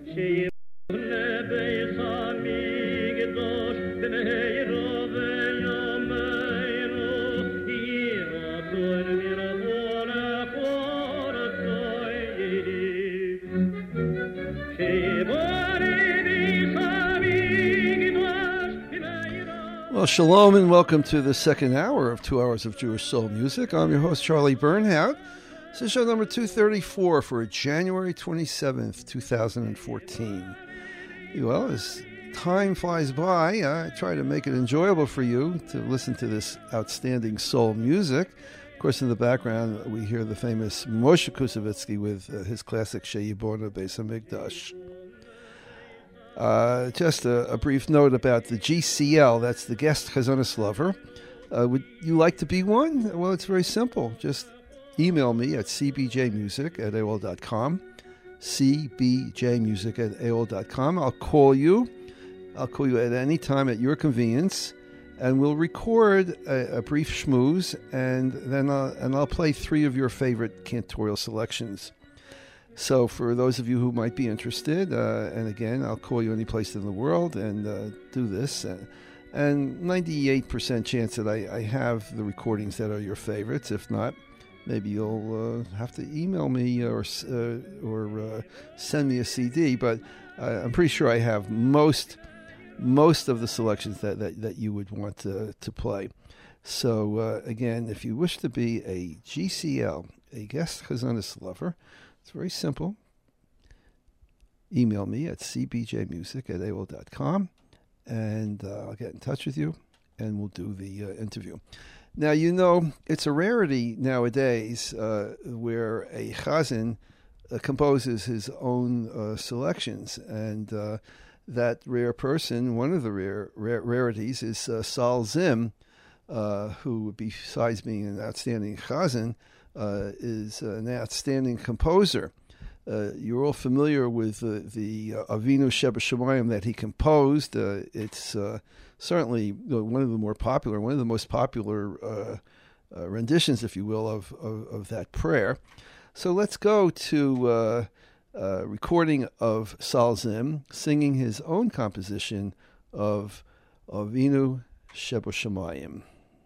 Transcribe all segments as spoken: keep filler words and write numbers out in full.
Well, shalom and welcome to the second hour of Two Hours of Jewish Soul Music. I'm your host, Charlie Bernhout. This is show number two thirty-four for January twenty-seventh, twenty fourteen. Well, as time flies by, I try to make it enjoyable for you to listen to this outstanding soul music. Of course, in the background, we hear the famous Moshe Kusevitsky with uh, his classic Sheyibona Beis HaMikdash. Uh, just a, a brief note about the G C L, that's the Guest Chazonis Lover. Uh, would you like to be one? Well, it's very simple. Just email me at c b j music at a o l dot com, c b j music at a o l dot com. I'll call you. I'll call you at any time at your convenience, and we'll record a, a brief schmooze, and then I'll, and I'll play three of your favorite cantorial selections. So for those of you who might be interested, uh, and again, I'll call you any place in the world and uh, do this. Uh, and ninety-eight percent chance that I, I have the recordings that are your favorites. If not, maybe you'll uh, have to email me or uh, or uh, send me a C D. But uh, I'm pretty sure I have most most of the selections that, that, that you would want to, to play. So uh, again, if you wish to be a G C L, a Guest Chazonis Lover, it's very simple. Email me at c b j music at a o l dot com, and uh, I'll get in touch with you, and we'll do the uh, interview. Now, you know, it's a rarity nowadays uh, where a chazan uh, composes his own uh, selections, and uh, that rare person, one of the rare, rare rarities, is uh, Sal Zim, uh, who, besides being an outstanding chazan, Uh, is an outstanding composer. Uh, you're all familiar with uh, the uh, Avinu Sheba Shemayim that he composed. Uh, it's uh, certainly one of the more popular, one of the most popular uh, uh, renditions, if you will, of, of, of that prayer. So let's go to uh, a recording of Sal Zim singing his own composition of Avinu Sheba Shemayim.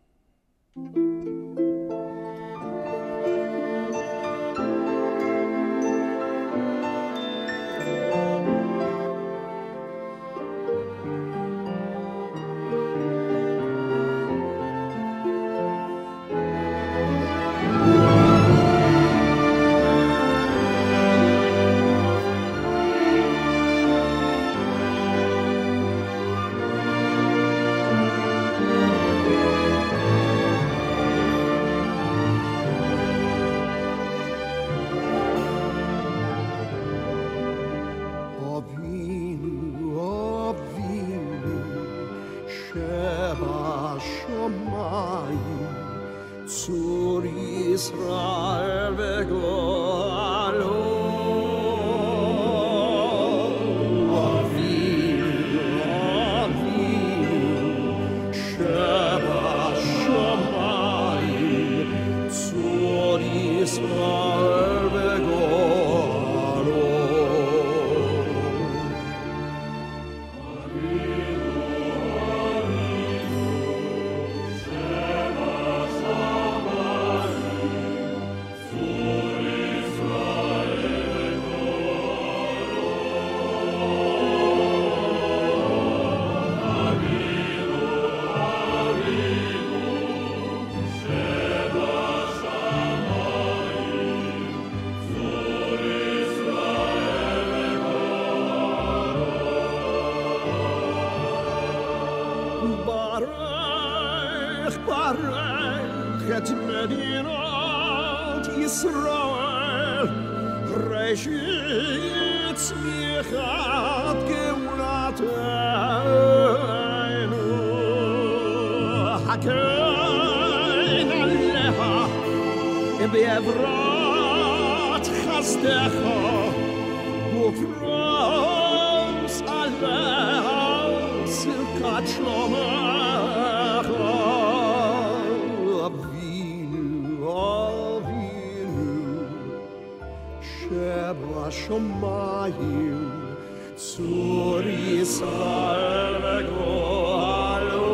בעברת חסדך ופרוס עליו סרכת שלומך אבינו אבינו שבשמיים Zur Israel vegalo,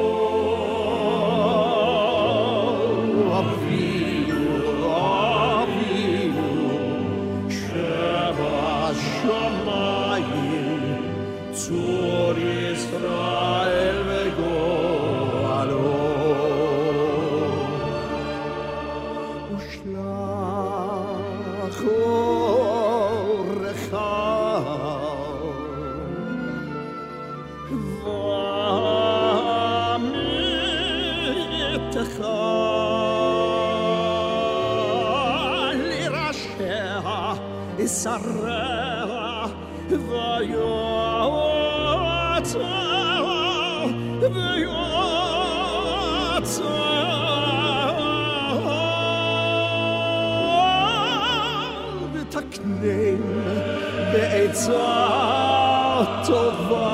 Avinu, Avinu, Sheba Shamayim, Zur Israel vegalo, Ushlach orecha Sarah, vayotza, vayotza, v'taknem be'etza tova.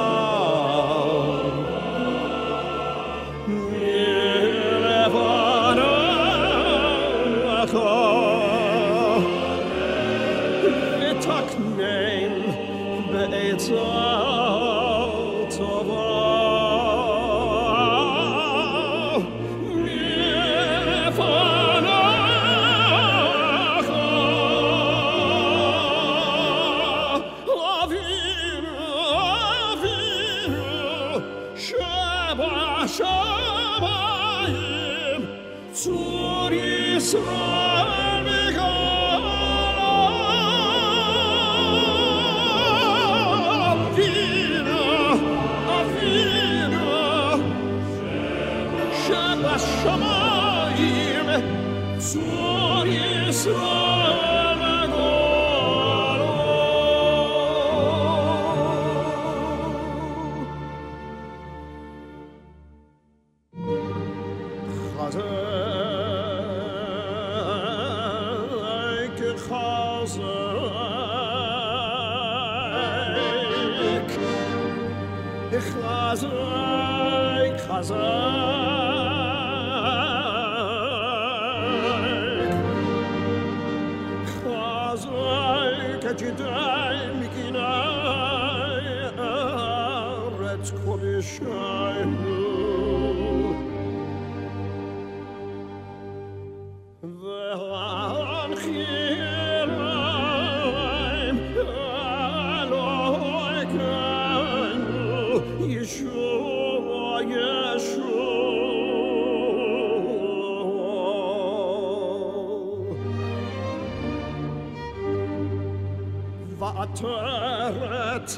Va'ateret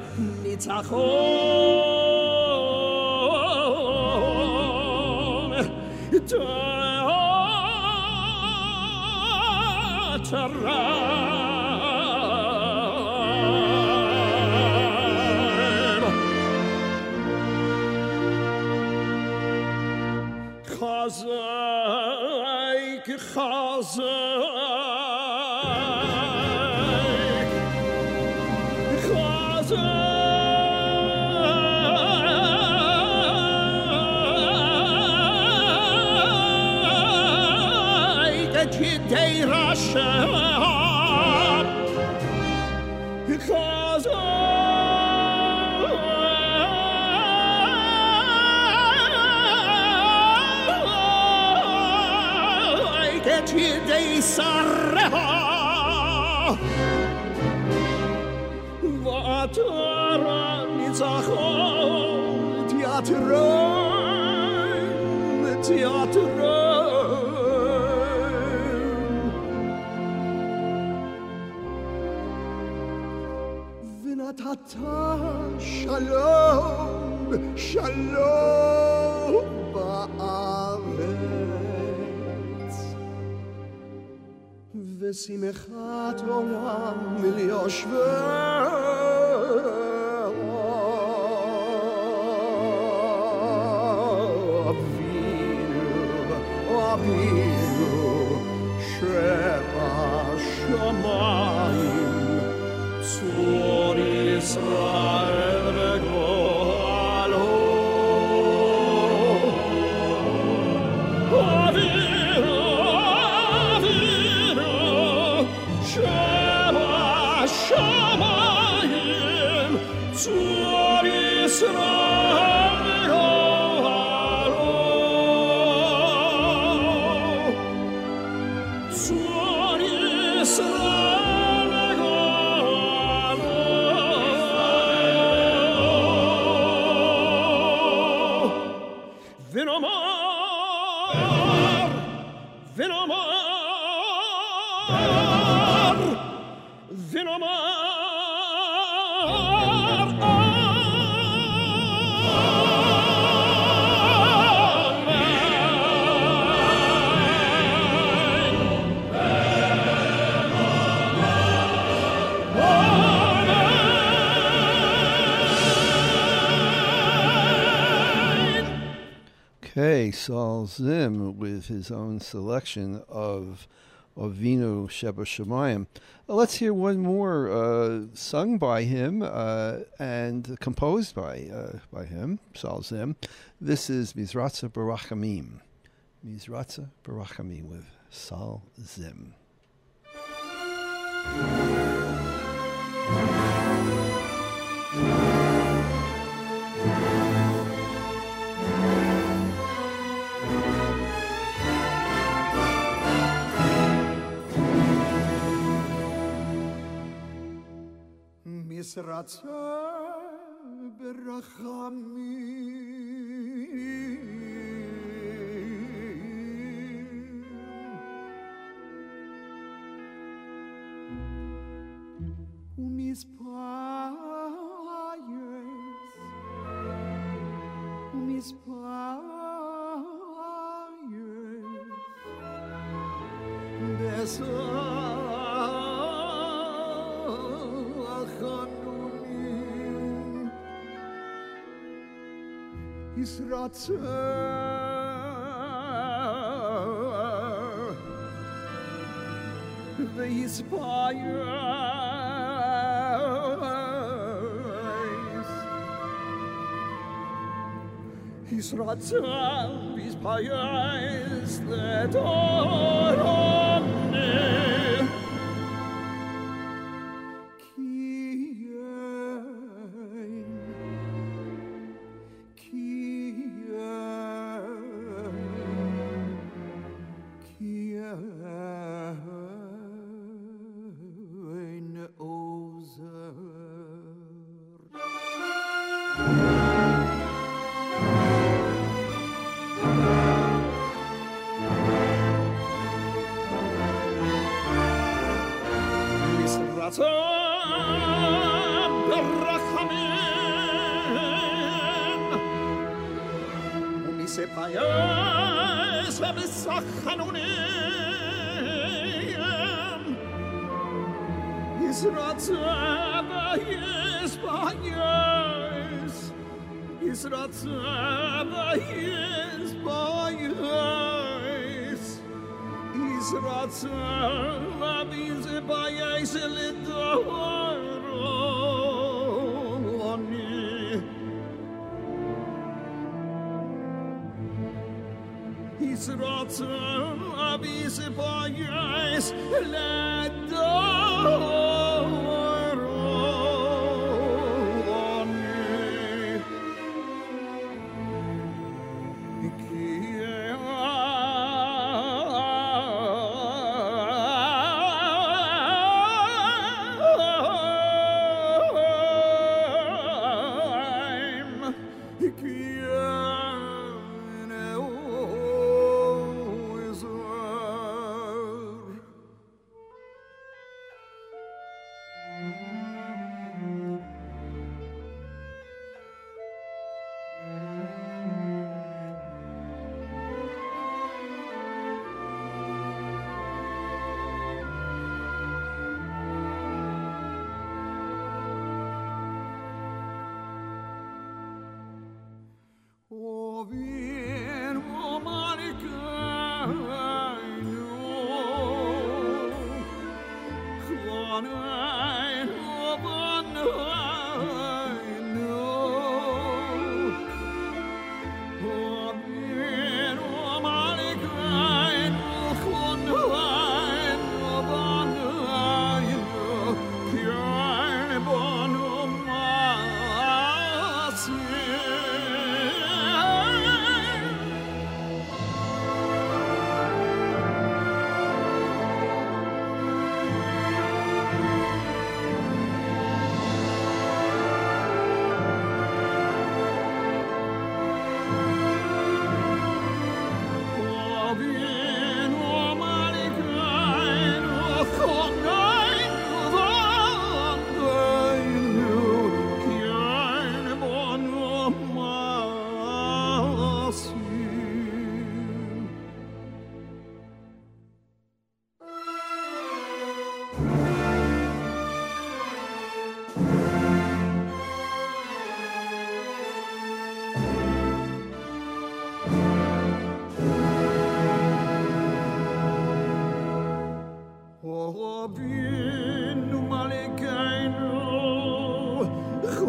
nitzachon ta'terem Chazek, chazek Va'atara nitzachon tiatrem, tiatrem V'natata shalom, shalom ba'aretz V'simchat olam milyoshvei Shama, Shama, Okay, Saul Zim with his own selection of Avinu Sheba Shemayim. Uh, let's hear one more uh, sung by him uh, and composed by uh, by him, Saul Zim. This is Mizratza Barachamim. Mizratza Barachamim with Saul Zim. Misratza berachamim Umispayes Umispayes Besachanumim Yisratza V'yispayes Yisratza V'yispayes L'toromne Umisepayes Besachanumim Yisratza V'yispayes Yisratza V'yispayes Yisratza V'yispayes L'toromne Yisratza V'yispayes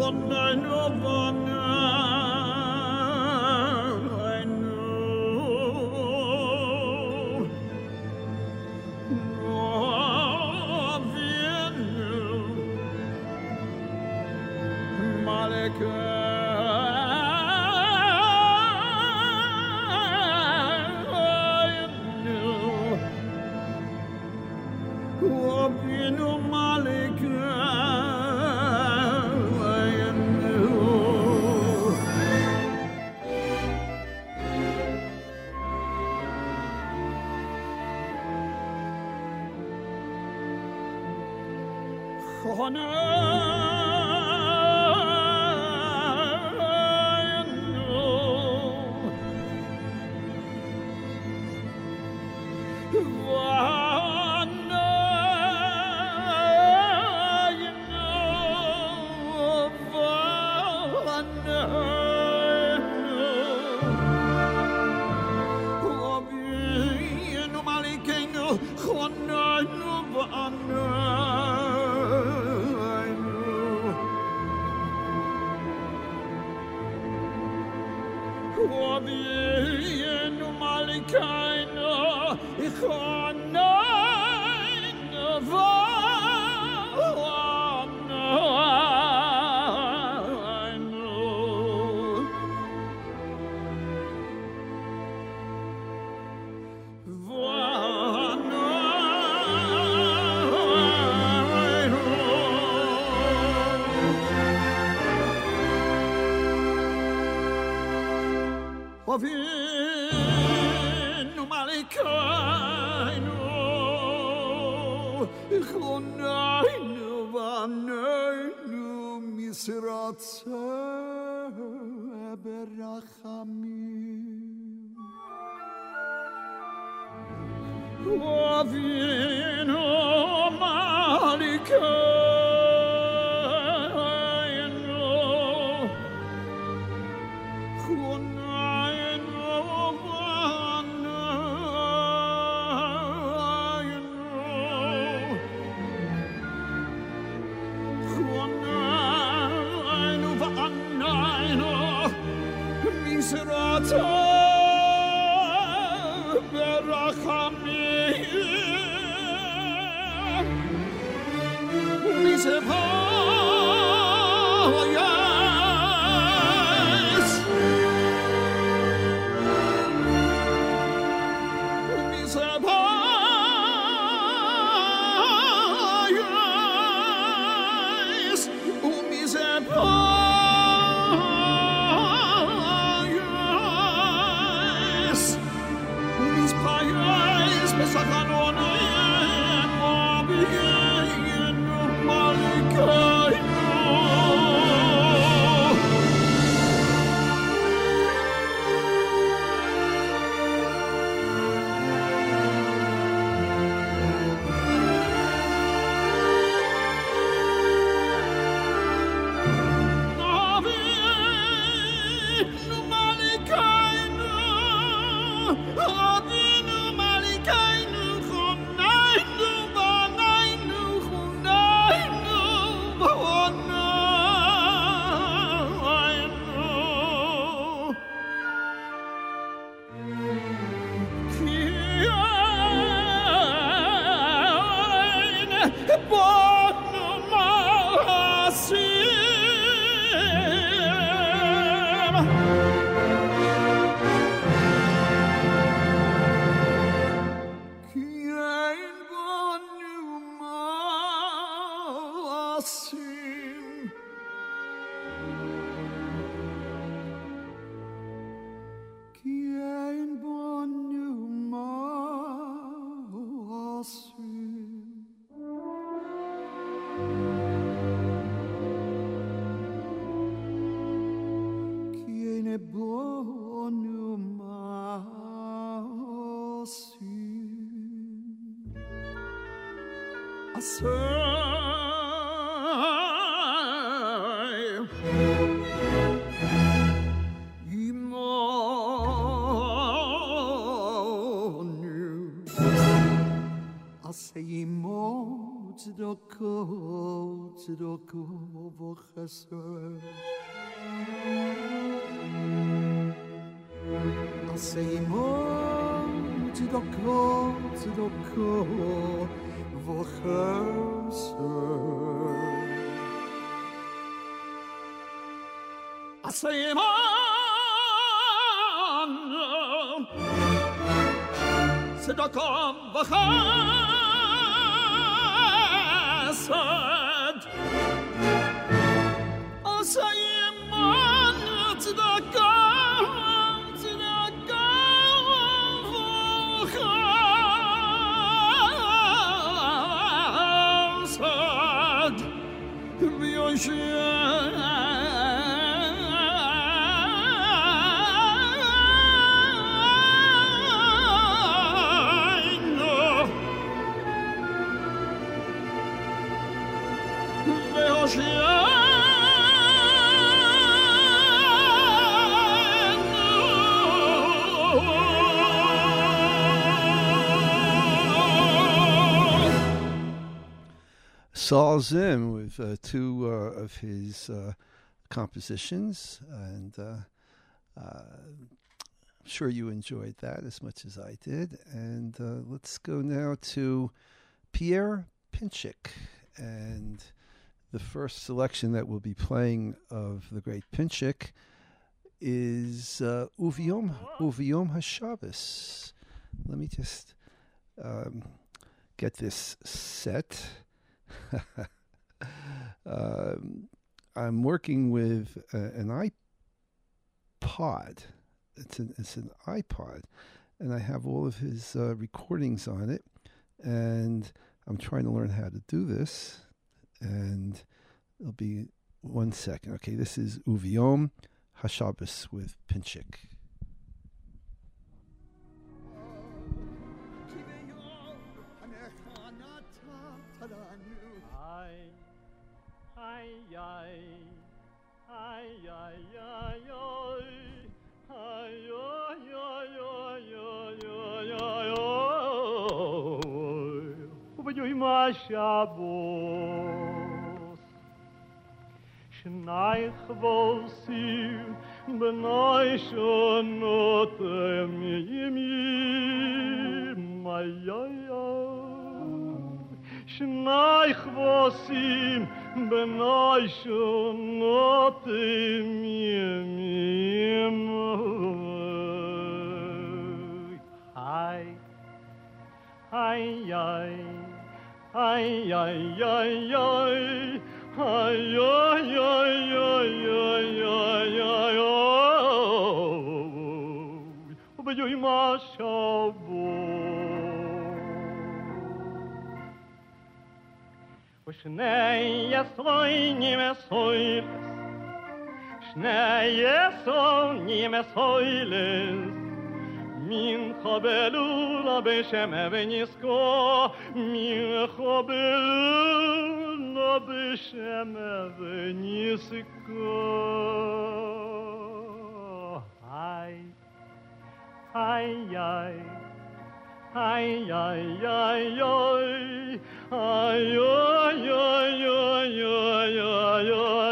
Avinu malikainu, ichonainu vaneinu misratze berachamim. Avinu malikainu, Tzedakah, tzedakah. צדקה וחסד. עשה עמו צדקה, צדקה וחסד. עשה עמו צדקה וחסד. עשה עמו צדקה, צדקה וחסד. ויושיע Saul Zim with uh, two uh, of his uh, compositions, and uh, uh, I'm sure you enjoyed that as much as I did. And uh, let's go now to Pierre Pinchik, and the first selection that we'll be playing of the great Pinchik is uh, Uviom Uviom HaShabbos. Let me just um, get this set. um, I'm working with uh, an iPod. It's an it's an iPod, and I have all of his uh, recordings on it, and I'm trying to learn how to do this. And it'll be one second. Okay, this is Uviom HaShabbos with Pinchik. Ay, ay, ay, ay, ay, ay, ay, ay, ay, ay, ובדיוק מהשבוס שני כבוסים בני שונות מימים ay, ay, ay. שני כבוסים בני שונות מימים היי היי היי היי היי היי היי היי היי וביום השבוע ושני יסונים סוילס שני יסונים סוילס מן חבלולה בשם וניסקו מן חבלולה בשם וניסקו היי היי היי ay ay ay ay ay ay ay ay ay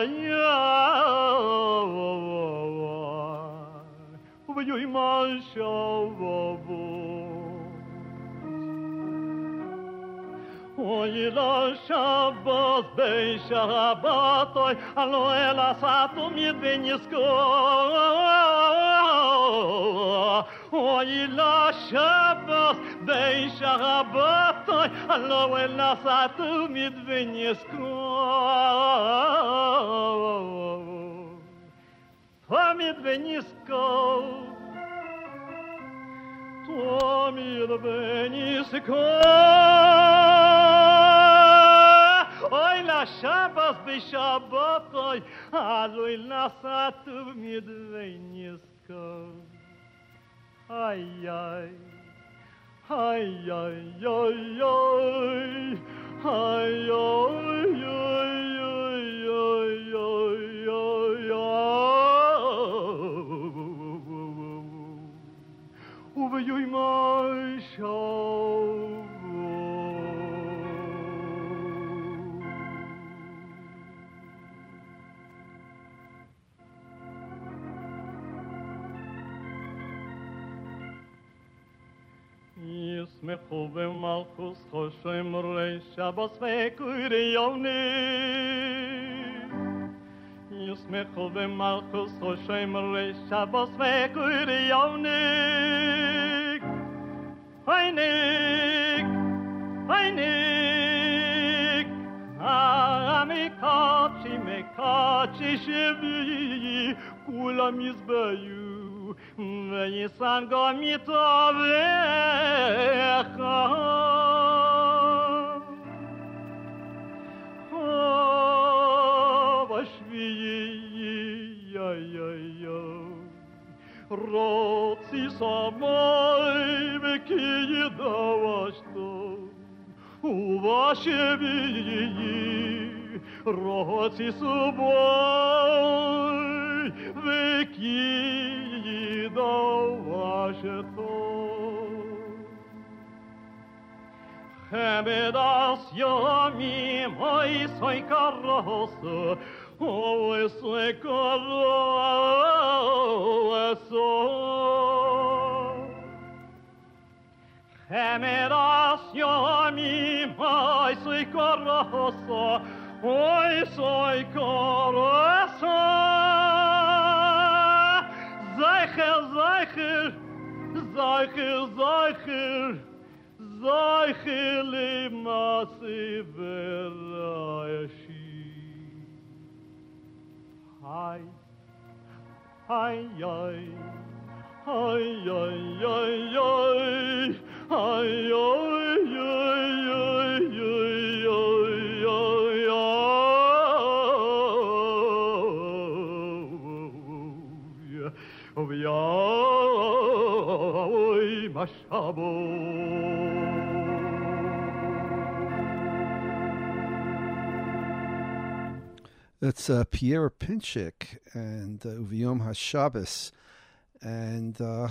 ay ay Oy la Shabbos bei Shabbatoi alo ela satu mir venisko Oy la Shabbos bei Shabbatoi alo ela satu mir venisko Tamid venisko Tamid venisko Oy la Shabbos be Shabbat oy aloy la satu midvenisko Ay ay Ay ay ay ay Ay ay ay ay ay Uve yoy mai shav Yusmechu v'malchus choshem rei Shabbos v'kuryonik. Yusmechu v'malchus choshem rei Shabbos v'kuryonik. Heinik, heinik, amikachi mekachi shevi, kulam yizbayu. ויסן גם מתאבך בשביעי רוצי סמי וכי ידעשתו ובשביעי רוצי סבוי וכי Chemedas yomim oy soy karos oy soy karos Chemedas yomim oy soy karos oy soy karos Zeicher, Zeicher, Zeicher, Zeicher, Zeicher limasi verayashi. Hi, hi, hi, hi, hi, hi, hi, hi, Oy mashabo That's uh, Pierre Pinchik and uh, Uviyom HaShabbos. And uh,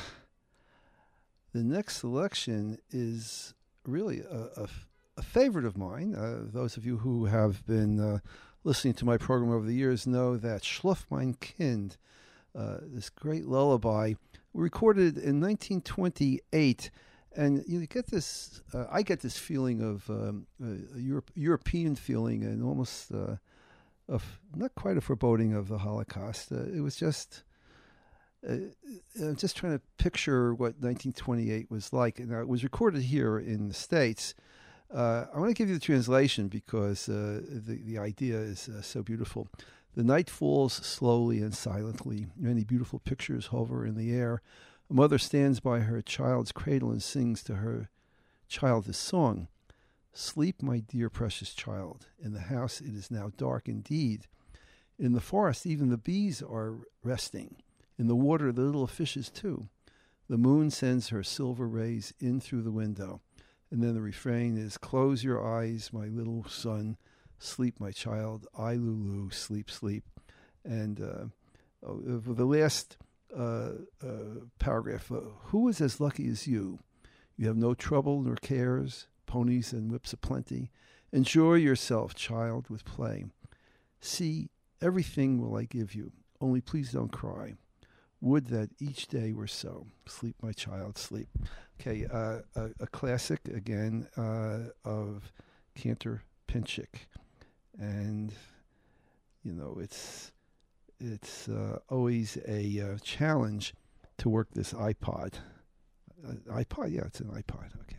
the next selection is really a, a, a favorite of mine. Uh, those of you who have been uh, listening to my program over the years know that Schlaf mein Kind, uh, this great lullaby, recorded in nineteen twenty-eight. And you get this, uh, I get this feeling of um, a Europe, European feeling and almost... Uh, of not quite a foreboding of the Holocaust. Uh, it was just, uh, I'm just trying to picture what nineteen twenty-eight was like. Now, it was recorded here in the States. Uh, I want to give you the translation because uh, the, the idea is uh, so beautiful. The night falls slowly and silently. Many beautiful pictures hover in the air. A mother stands by her child's cradle and sings to her child this song. Sleep, my dear precious child. In the house it is now dark indeed. In the forest even the bees are resting. In the water the little fishes too. The moon sends her silver rays in through the window. And then the refrain is, close your eyes, my little son. Sleep, my child. I, Lulu, sleep, sleep. And uh, for the last uh, uh, paragraph, uh, who is as lucky as you? You have no trouble nor cares. Ponies and whips aplenty. Enjoy yourself, child, with play. See, everything will I give you, only please don't cry. Would that each day were so. Sleep, my child, sleep. Okay, uh, a, a classic, again, uh, of Cantor Pinchik. And, you know, it's, it's uh, always a uh, challenge to work this iPod. Uh, iPod? Yeah, it's an iPod, okay.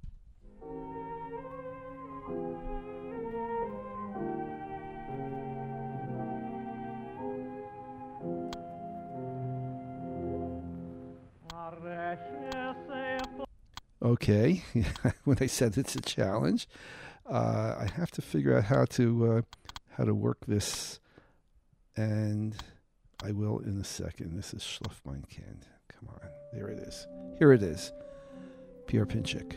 Okay, when I said it's a challenge, uh, I have to figure out how to uh, how to work this, and I will in a second. This is Schlaf mein Kind. Come on, there it is. Here it is, Pierre Pinchik.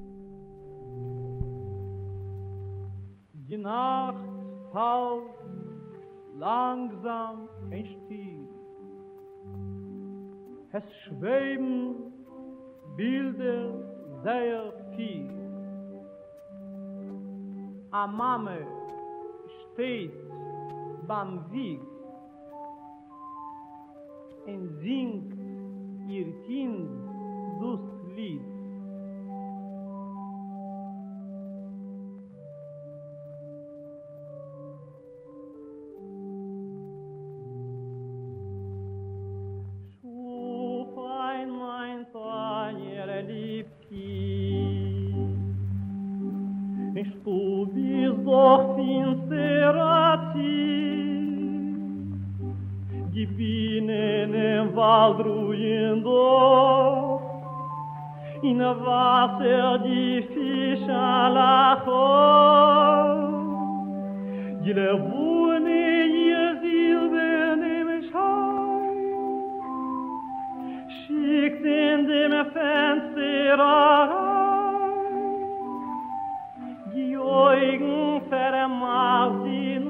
Die Nacht fällt langsam ein Stiel. Es schweben Bilder sehr viel. A Mame steht beim Weg und singt ihr Kind das Lied. doch finsterati, divine nel val ruiendo, in Wasser die Fische lachen, die wohnen ihr silbernem Schein, schickt in dem Fenster rein, die Augen vermacht in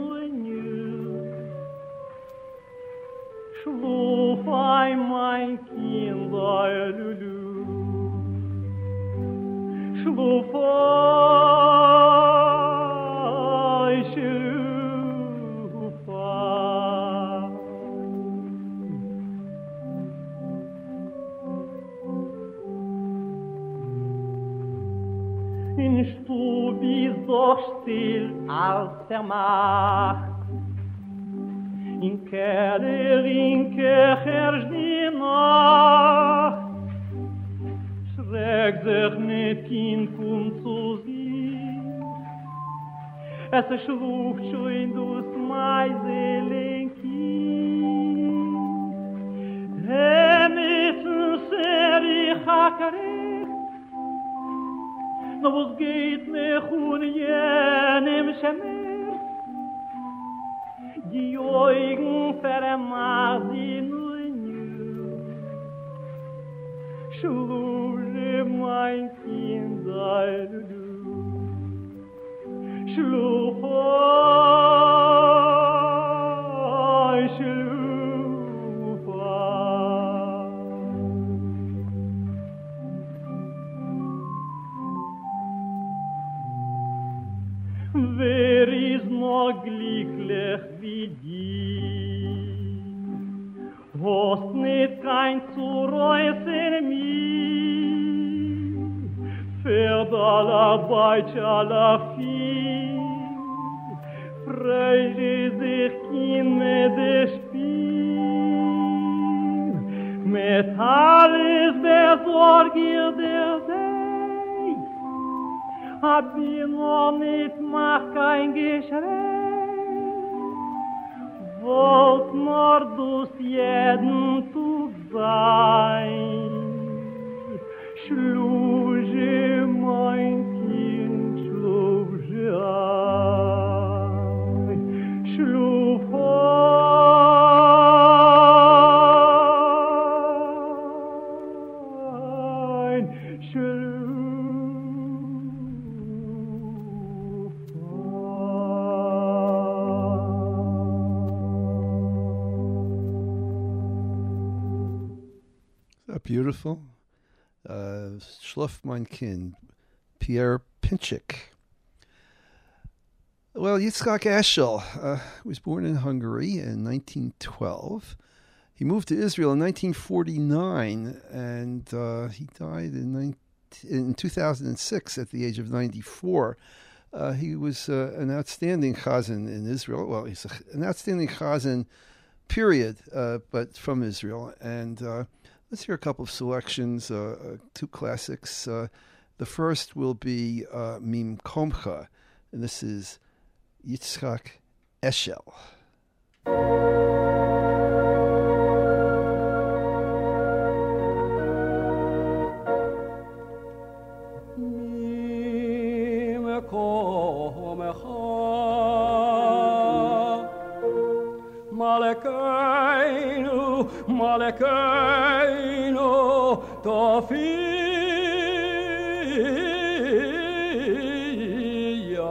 Schlaf ein, mein Kind, Lulu. Schlaf ein, schlaf ein. In Stub ist doch still als der Macht, in Keller, in Kecher, die Nacht, schreckt sich mit Kind kommt zu sich. Es schlucht schon durch mein Seelenkind. Hemmitten sehr ich hakkerecht, no was geht mich un jenem Schmerz, die Augen vermacht in Schluje mein Kind, du Schluf ein, schluf ein. Wer ist noch glücklich wie die? Hast nicht kein zu reißen mir, fährt aller Beitsch, aller Vieh, freut sich in der Spiel, mit alles besorgt ihr der See, hab ich noch nicht, mach kein Geschrei, wollt nur dus jeden Tag sein. Schluje mein Kind, schluje ein, schluf ein, schluf Beautiful. Uh, Schlaf mein Kind, Pierre Pinchik. Well, Yitzhak Eshel uh, was born in Hungary in nineteen twelve. He moved to Israel in nineteen forty-nine, and uh, he died in, nineteen, in two thousand six at the age of ninety-four. Uh, he was uh, an outstanding chazan in Israel. Well, he's a, an outstanding chazan, period, uh, but from Israel. And uh, let's hear a couple of selections, uh, uh, two classics. Uh, the first will be uh, Mim Komcha, and this is Yitzhak Eshel. Mim Komcha, Malkeinu, Malkeinu, Tofia.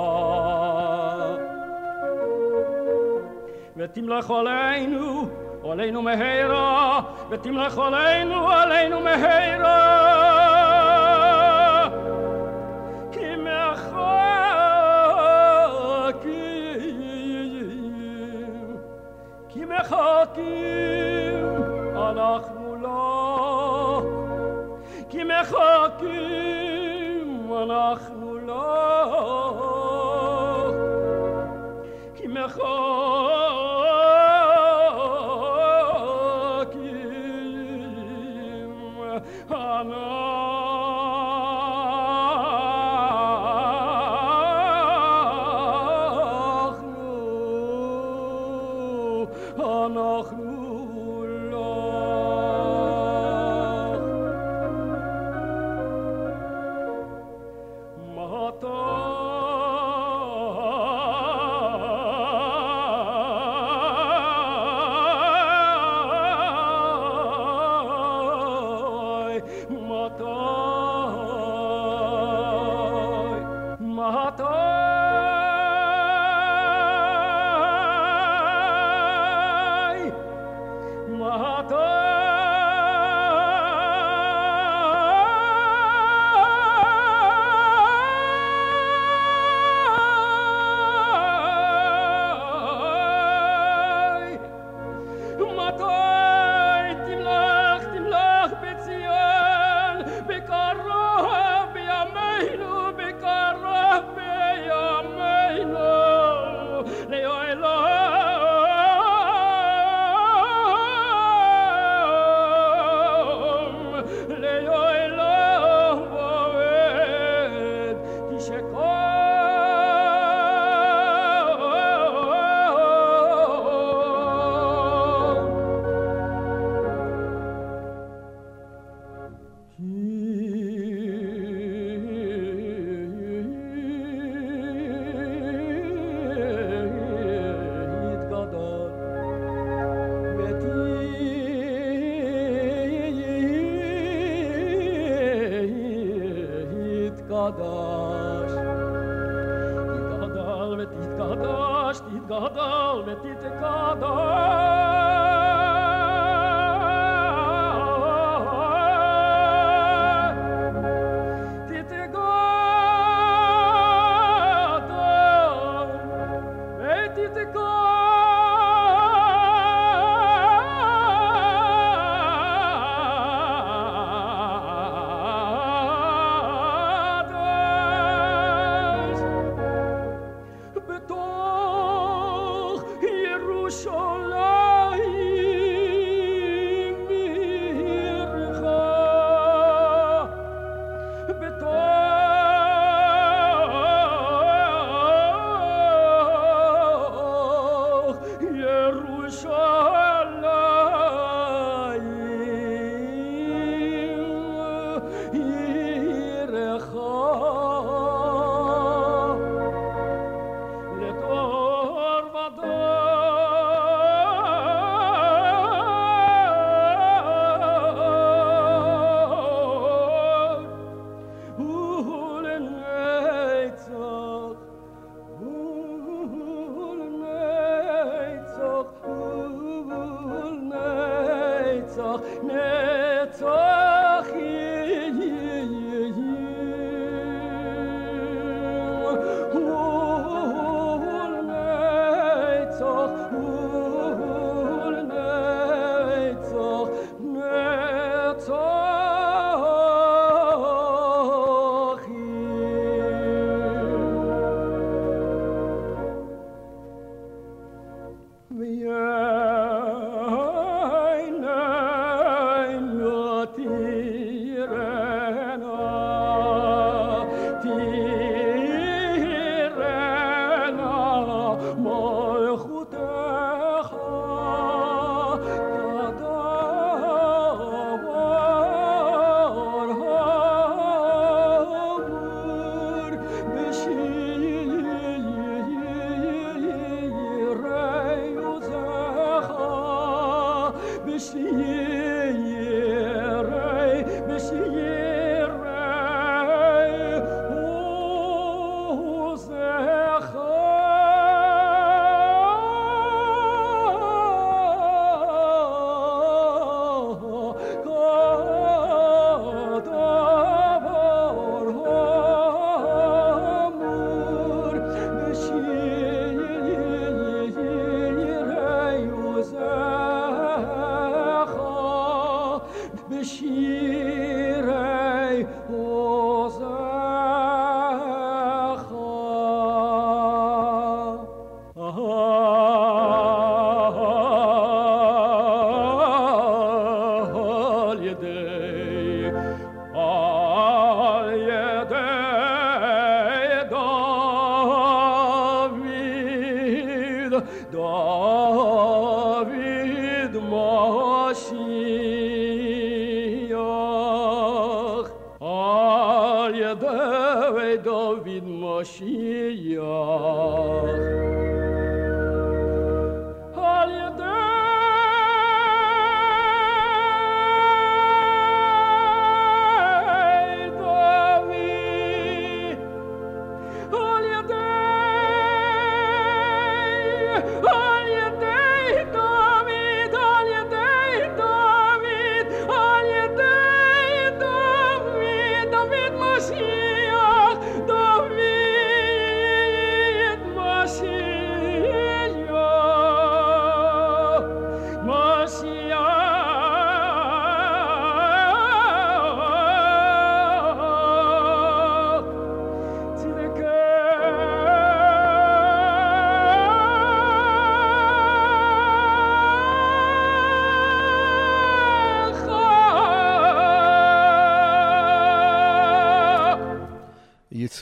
Vetimlech aleinu, aleinu meheira, Vetimlech aleinu, aleinu meheira. Ki mechakim, ki mechakim, אנחנו לא, כי מחכים, אנחנו לא, כי מחכים, אנחנו אנחנו לא.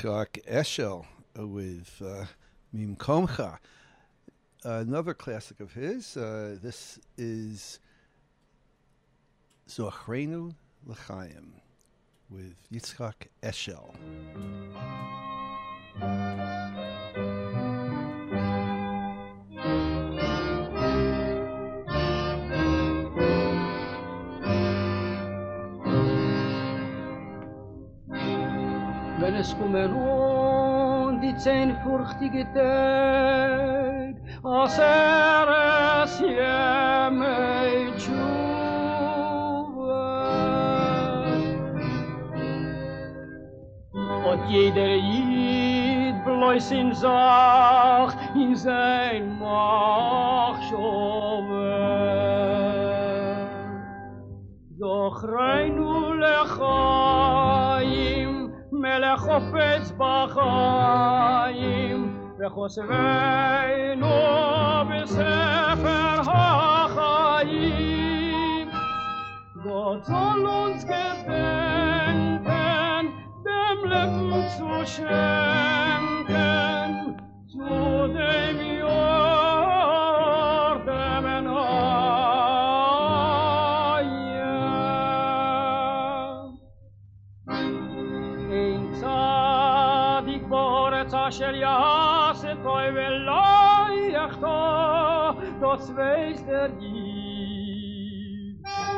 Yitzhak Eshel with uh, Mimkomcha. Another classic of his. Uh, this is Zochreinu L'chaim with Yitzhak Eshel. Wenn es kommen und die zehn furchtige Tag, als er es jemei tshuva. Und jeder Jid bloß in Sach, in sein Machshove. Doch rein u lechaim, מלך חופץ בחיים וחושבנו בספר החיים Gott soll uns gedenken dem Leben zu schenken zu dem Jahr dem אשר יעשה טוב ולא יחטא, das weiß der Jid.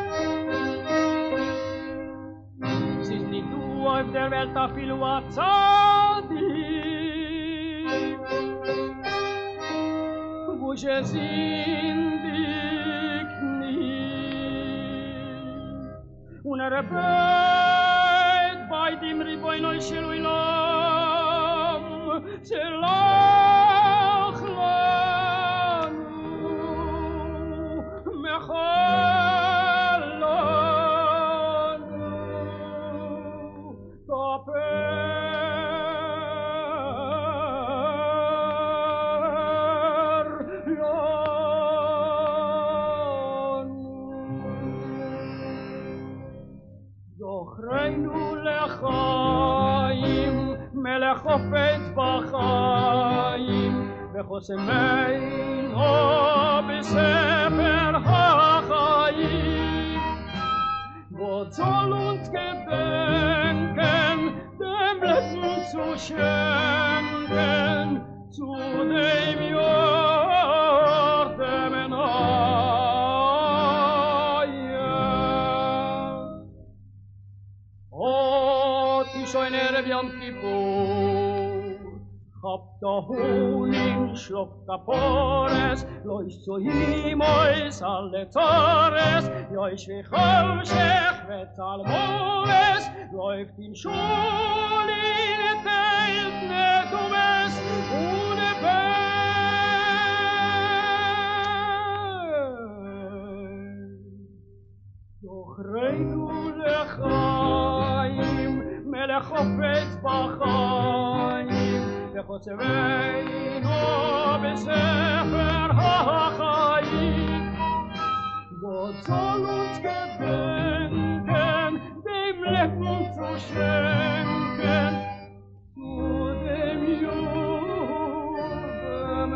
Es ist nicht du auf der Welt, אפילו הצדיק, wo sind die Knie. Und er bet bei dem Ribono של עולם, שלח לנו מחל לנו כפר לנו זוכרנו לחיים מלך חופץ בחיים וחוסמנו בספר החיים Gott soll uns gedenken dem Leben zu schenken zu dem Jahr dem Neuen Oh, die schöne Erev Yom Kippur Habt da Honig, schluckt da Pores, leucht zu Himmels alle Zores, leucht wie Cholschech, wird Almoes, läuft in Schul, in Teilt, nicht um es, ohne Welt. Doch reinu lechaim, melech חופץ בחיים, וחוצבנו בספר החיים. Gott soll uns gedenken, dem Leben zu schenken, zu dem Juden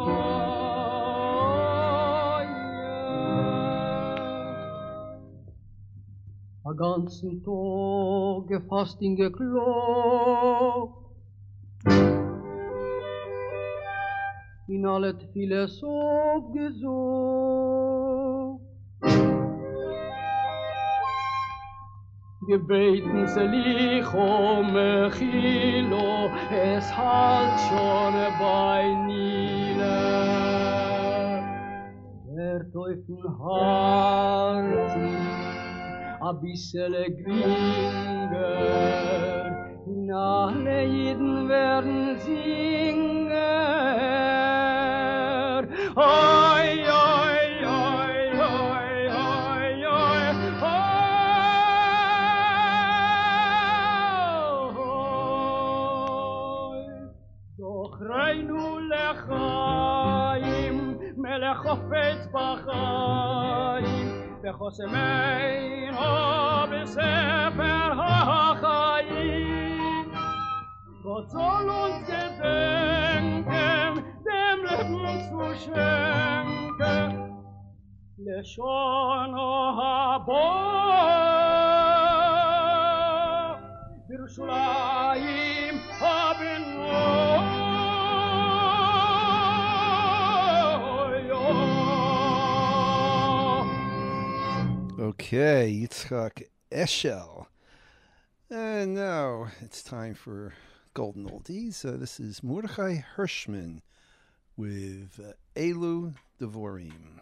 Neuen. Den ganzen Tag gefasst in geklopft, in alle Tfiles aufgesucht. Gebeten Selicho Mechilo, es halt schon bei Nile. Der Teufel hat a bissele Gringer, in alle Jeden werden Singer. Oi, oi, oi, oi, oi, oi, oi. Doch reinu lechaim, melech חופץ בחיים, וחוסמנו בספר החיים. Gott soll uns gedenken, dem Leben zu schenken. Leshono habo, Yerushalayim habenu. Okay, Yitzchak Eshel. And now it's time for Golden Oldies. Uh, this is Mordechai Hirschman with uh, Elu Devorim.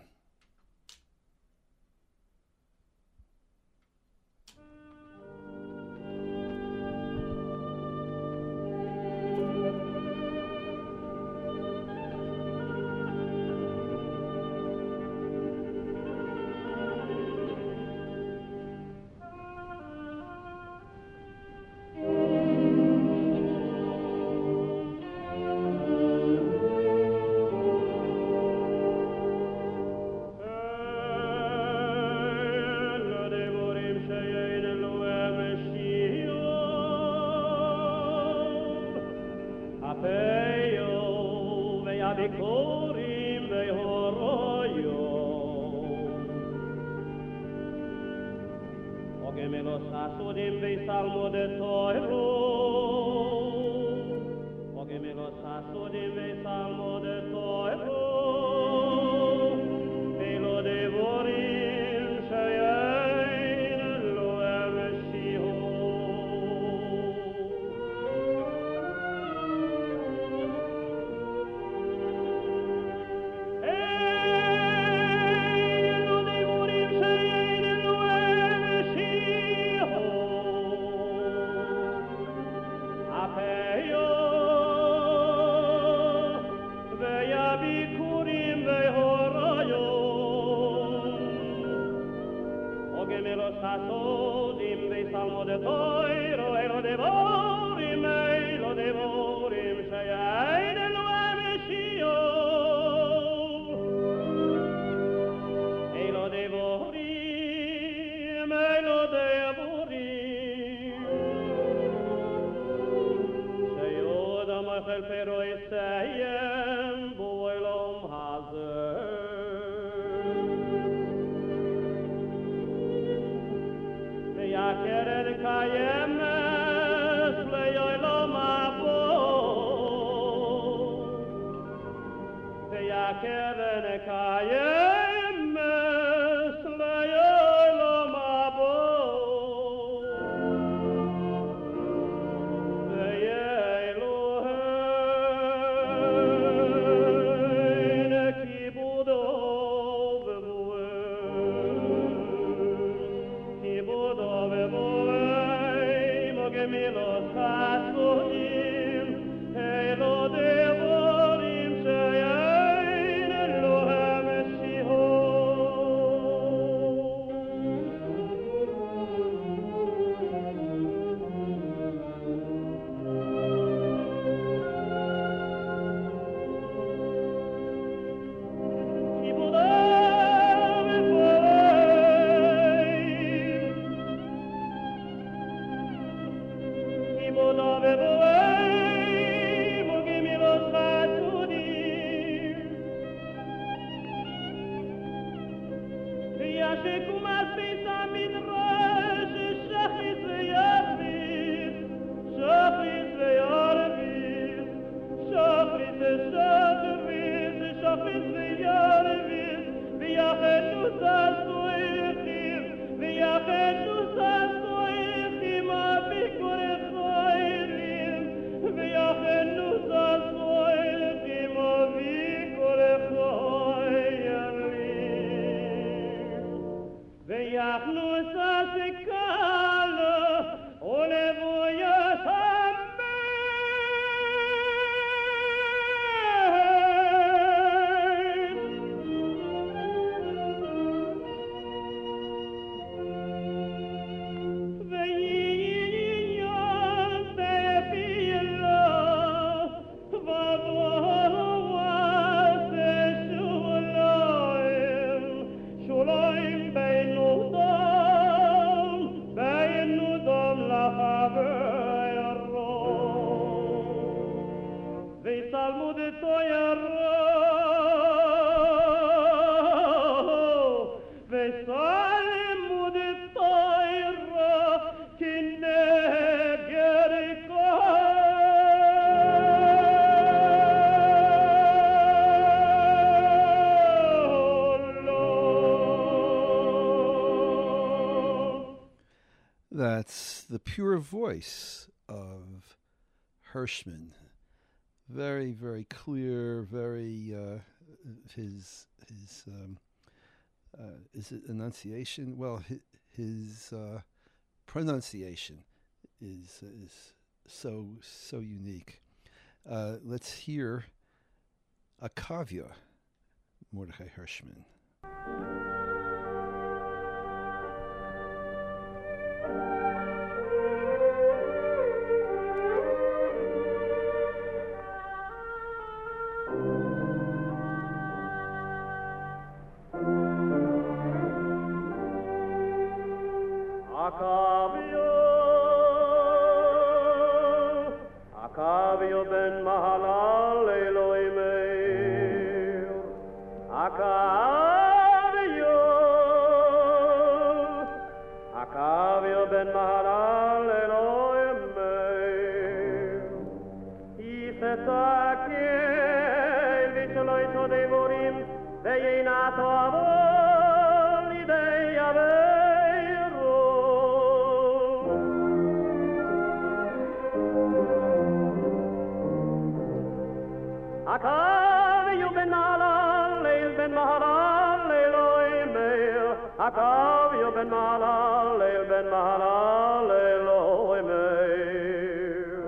That's the pure voice of Hirschman. Very, very clear, very, uh, his, his um, uh, is it enunciation? Well, his, his uh, pronunciation is, is so, so unique. Uh, let's hear a kavya, Mordechai Hirschman. Akavio ben Mahalal Eloi Meir. Akavio, Akavio ben Mahalal Eloi Meir. Isetakel vichloi todevorim veinato avol idei aveiro. Akavio ben Mahalal, Leil ben Mahalal, Eloi Meir. Akavio ben Mahalal, Leil ben Mahalal, Eloi Meir.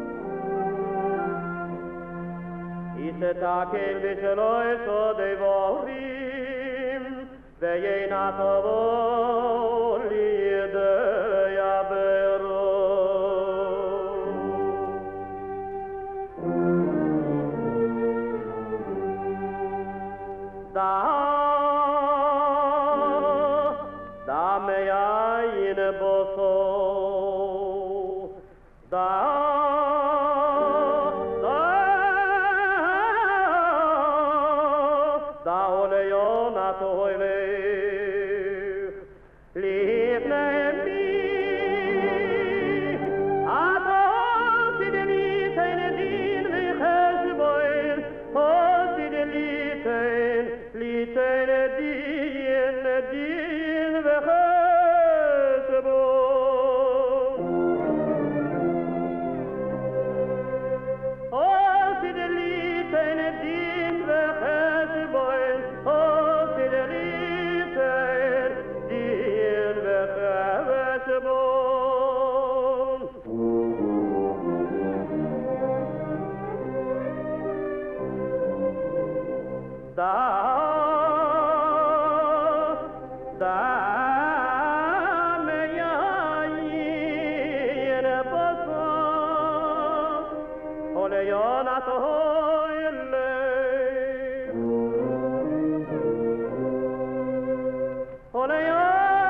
Isetakel vicheloi sodevorim, veyenat avol yedei avero. Da, da mea in boso, da, da, da oleona toile, lifne mi, ato fidelite in din vichesboil, o fidelite liten din din vechesbo. O fideliten din vechesbo, o fideliten din vechesbo. Da, da mea in boso, oleona toile, oleona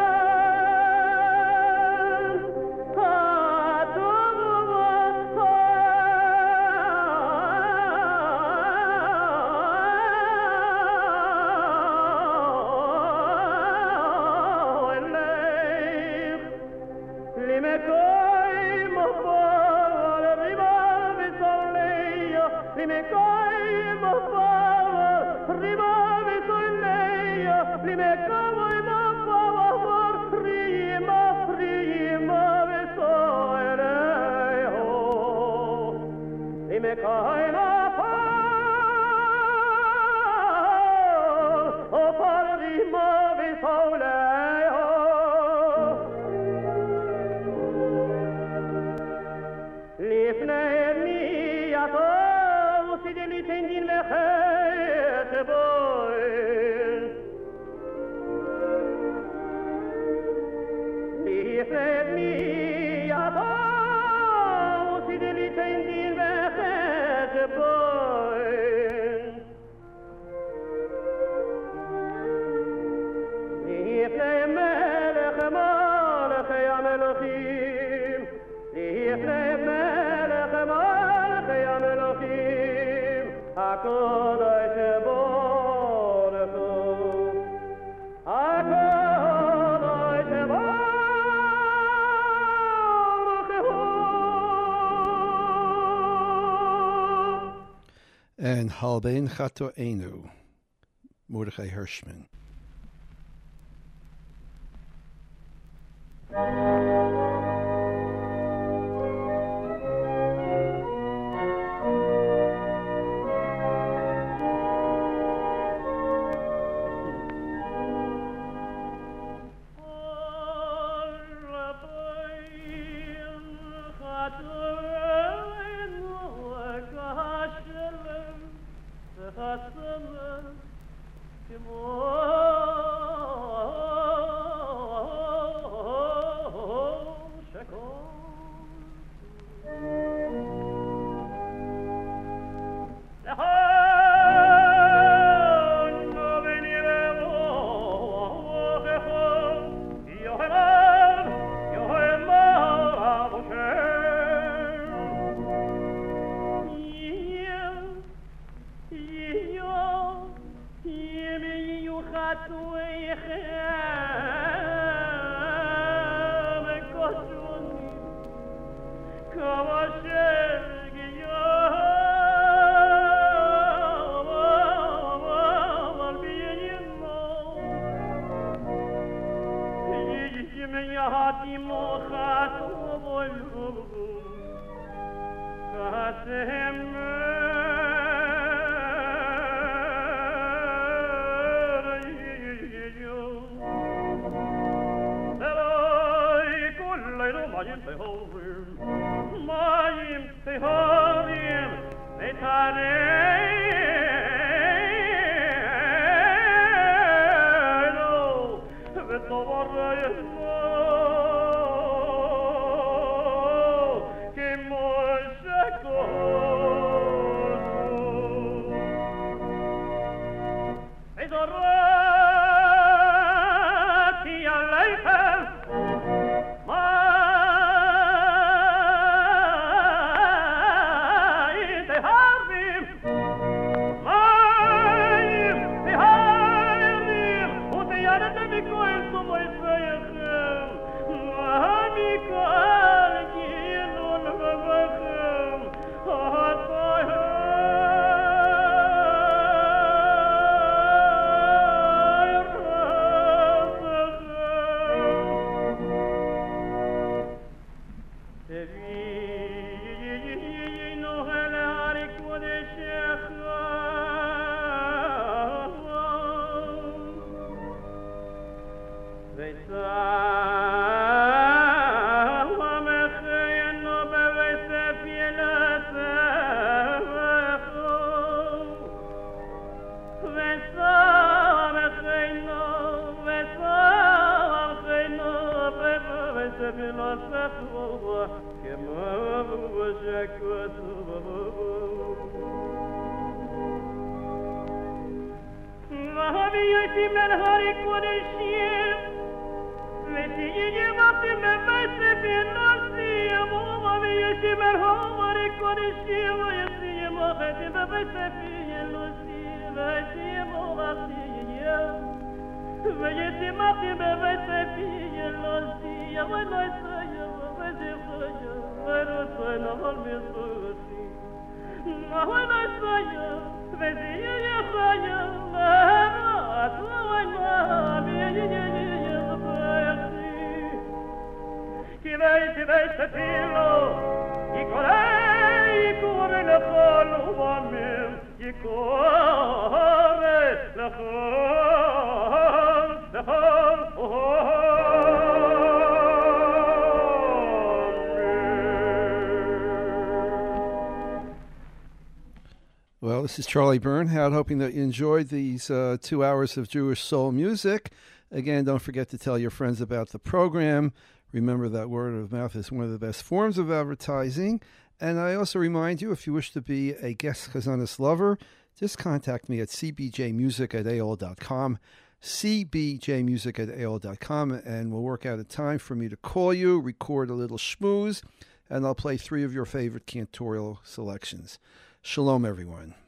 And Halbein Chatoenu, Mordechai Hirschman. Well, this is Charlie Bernhardt, hoping that you enjoyed these uh, two hours of Jewish soul music. Again, don't forget to tell your friends about the program. Remember that word of mouth is one of the best forms of advertising. And I also remind you, if you wish to be a guest Chazanis lover, just contact me at c b j music at a o l dot com, c b j music at a o l dot com, and we'll work out a time for me to call you, record a little schmooze, and I'll play three of your favorite cantorial selections. Shalom, everyone.